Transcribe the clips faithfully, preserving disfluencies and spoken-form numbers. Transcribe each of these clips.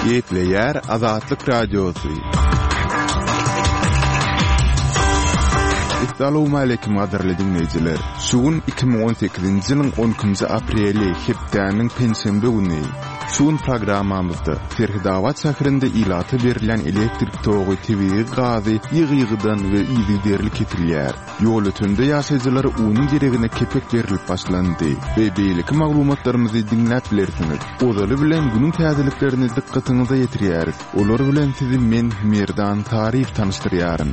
Gepleyer Azatlyk Radiosu. Assalamu alaykum gaderli dinleyijiler. Şugun iki bin on sekizinji ýylyň on ikinji apreli hepdäniň pensiýa güni. Şugun programmamyzda Ferhidawat şäherinde ilaty berilen elektrik togy tebiği gazy ýygy-ýygydan we ýygy-derli ketilýär. Ýol ötünde ýaşaýjylary unyň geregine kepek berilip başlandy we beýleki maglumatlarymyzy dinläp bilersiňiz. Ozaly bilen günüň täzeliklerini dikkatiňize ýetirýäris. Olar bilen sizi men Merdan Taryp tanıştyrýarym.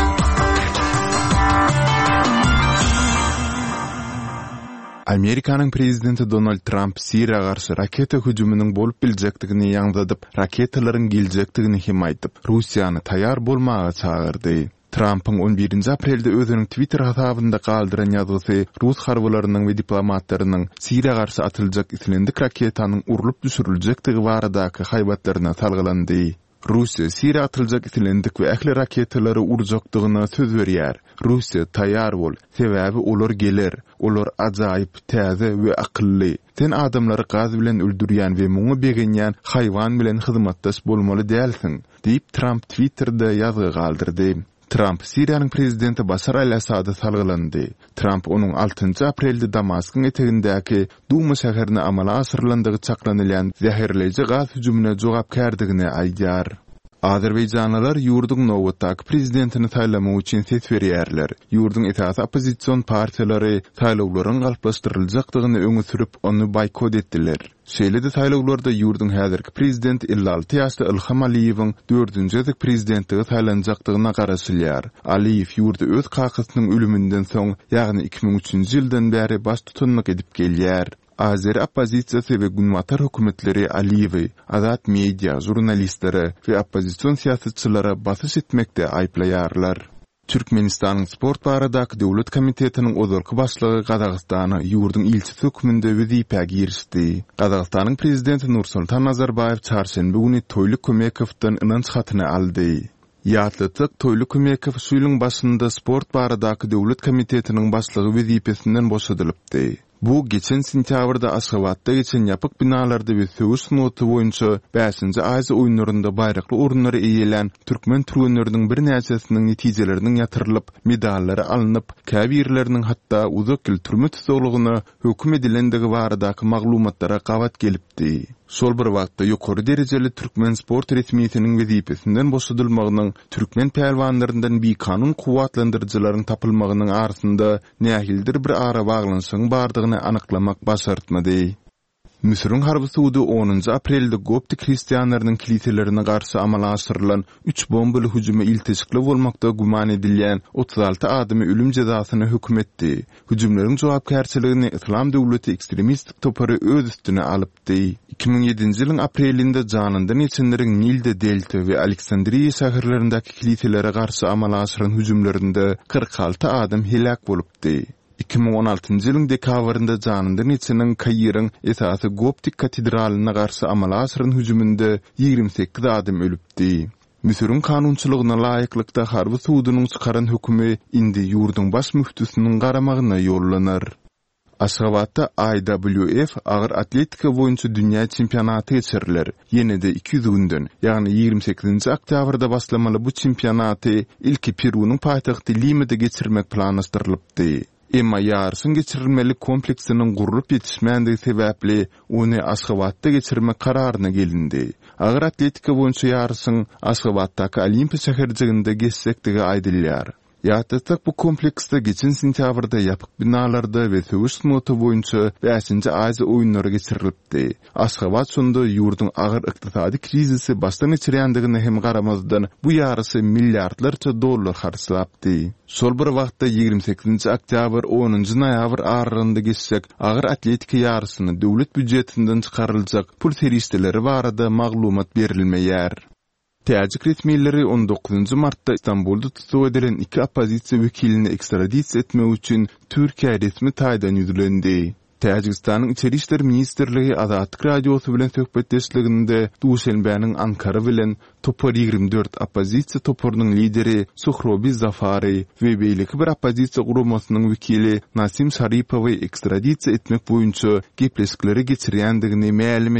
Amerikanyň prezidenti Donald Trump Siriýa garşy raketa hüjümüniň bolup biljekdigini ýaňladyp, raketalaryň geljekdigini hem aýdyp, Russiýany taýýar bolmaga çagyrdy. Trump'ın on birinji aprelde özüniň Twitter hasabynda galdyran ýazgysy Rus harbalarynyň we diplomatlarynyň Siriýa garşy atyljak islendik raketanyň urulyp düşüriljekdigi baradaky haýbatlaryna salgylandy. Russiýa Siriýa atyljak islendik we ähli raketalary urjakdygyna söz berýär. Russiýa taýýar bol, sebäbi olar geler, olar ajaýyp täze we akylly. Sen adamlary gaz bilen öldürýän we muňa begenýän haýwan bilen hyzmatdaş bolmaly dälsiň, diýip Trump Twitter'da ýazgy galdyrdy. Trump Siriýanyň prezidenti Bashar al-Assady salgylandy. Trump onuň altynjy aprelde Damaskyň etegindäki Duma şäherine amala aşyrylandygy çaklanylýan zäherleýici gaz hüjümine jogapkärdigini aýdýar. Azerbaýjanlylar ýurduň nowatdaky prezidentini taýlamak üçin ses berýärler. Ýurduň esasy opozisiýon partiýalary taýlawlaryň galplaşdyryljakdygyny öňe sürüp onu boykot etdiler. Şeýle de taýlawlarda ýurduň häzirki prezident elli alty ýaşly Ilham Aliýewiň dördünji prezidentligi taýlanjakdygyna garaşylýar. Aliýew ýurda öz kakysynyň ölümünden soň, ýagny iki bin üçinji ýyldan bäri baş tutanlyk edip gelýär. Azeri opozisiýasy we günwatar hökümetleri Aliýewi, azat media, jurnalistleri we opozisiýon siýasatçylary basyş etmekde aýplaýarlar. Türkmenistanyň sport baradaky döwlet komitetiniň ozalky başlygy Gazagystany ýurduň ilçisi höküminde wezipe girişdi. Gazagystanyň prezidenti Nursultan Nazarbayew çarşembe güni Toýly Kömekowdan ynanç hatyny aldy. Ýatlytyk Toýly Kömekow şu ýylyň başynda sport baradaky döwlet komitetiniň başlygy wezipesinden boşadylypdy. Bu geçen sentýabrda Aşgabatda geçen ýapyk binalarda we söwüş noty boýunça beşinji Aýza oýunlarynda baýrakly orunlary eýelen türkmen türkmenleriniň bir näçesiniň netijeleriniň ýatyrylyp, medallary alınıp, käbirleriniň hatda uzak ýyl türme tutulgyny höküm edilendigi baradaky maglumatlara gawat gelipdi. Şol bir wagtda ýokary derejeli türkmen sport resmiýetiniň wezipesinden boşadylmagynyň türkmen pählewanlaryndan bir kanun kuwatlandyrjylaryň tapylmagynyň arasynda nähildir bir ara baglanşygyň bardygyny anyklamak başartmady. Misiriň harby suwdy onunji aprelde gopty kristiýanlarynyň kiliselerine garşy amala aşyrylan üç bombaly hüjüme iltisikli bolmakda guman edilýän otuz alty adamy ölüm jazasyna hökm etdi. Hüjümleriň jogapkärçiligini İslam döwleti ekstremistik topary öz üstüne alypdy. iki bin ýedinji ýylyň aprelinde janyndan içenleriň Nilde Delta we Aleksandriýa şäherlerindäki kiliselere garşy amala aşyran hüjümlerinde kırk alty adam helak bolupdy. iki bin on altynjy ýylyň dekabrynda janyndan içeniň Kaýryň esasy Goptik katedralyna garşy amala aşyran hüjüminde ýigirme sekiz adam ölüpdi. Misiriň kanunçylygyna laýyklykda harby suwdynyň çykaran hökümi indi ýurduň baş müftüsiniň garamagyna ýollanar. Aşgabatda I W F agyr atletika boýunça dünýä çempionaty geçiriler. Ýene-de iki yüz günden, ýagny ýigirme sekizinji oktýabrda başlamaly bu çempionaty ilki Perunyň paýtagty Lima'da geçirmek planlaşdyrylypdy. Emma ýarşyň geçirilmeli kompleksiniň gurulyp ýetişmänligi sebäpli ony Aşgabatda geçirmek kararyna gelindi. Agyr atletika boýunça ýarşyň Aşgabatdaky Olimpiya şäherjiginde geçsekdigi aýdylýar. Ýatlytyk bu kompleksde geçen sentýabrda ýapyk binalarda we söwüş noty boýunça beşinji Aýza oýunlary geçirilipdi. Aşgabat şonda ýurduň agyr ykdysady krizisi başdan geçirýändigine hem garamazdan bu ýarysy milliardlarça dollar harçlapdy. Şol bir wagtda ýigirme sekizinji oktýabr onunji noýabr aralygynda geçsek, agyr atletika ýarysyny döwlet büdjetinden çykaryljak pul seriýetleri barada maglumat berilmeýär. Täjik resmiýetleri on dokuzunji martda İstanbulda tutup edilen iki opozisiýa wekilini ekstradisiýa etmek üçin Türkiýe resmi taýdan ýüzlendi. Täjikistanyň içeri işler ministrligi Azatlyk radiosu bilen söhbetdeşliginde Duşenbeň Ankara bilen Topar ýygrimi dört opozisiýa toparynyň lideri Suhrobi Zafari we beýleki bir opozisiýa guramasynyň wekili Nasim Şaripowy ekstradisiýa etmek boýunça gepleşikleri geçirýändigini ma'lum